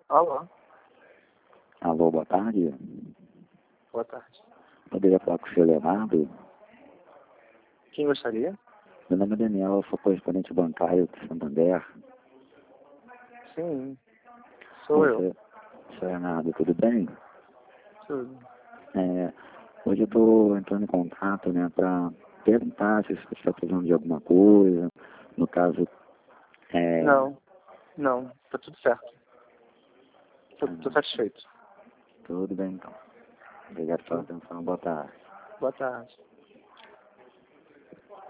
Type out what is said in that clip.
Alô, Alô, boa tarde. boa tarde. Poderia falar com o senhor Leonardo? Quem gostaria? Meu nome é Daniel, eu sou correspondente bancário de Santander. Sim, sou eu. Senhor Leonardo, tudo bem? Tudo. Hoje eu estou entrando em contato, né, para perguntar se você está precisando de alguma coisa. No caso, Não, tá tudo certo. Tô satisfeito. tudo bem então. Obrigado pela atenção, boa tarde. Boa tarde.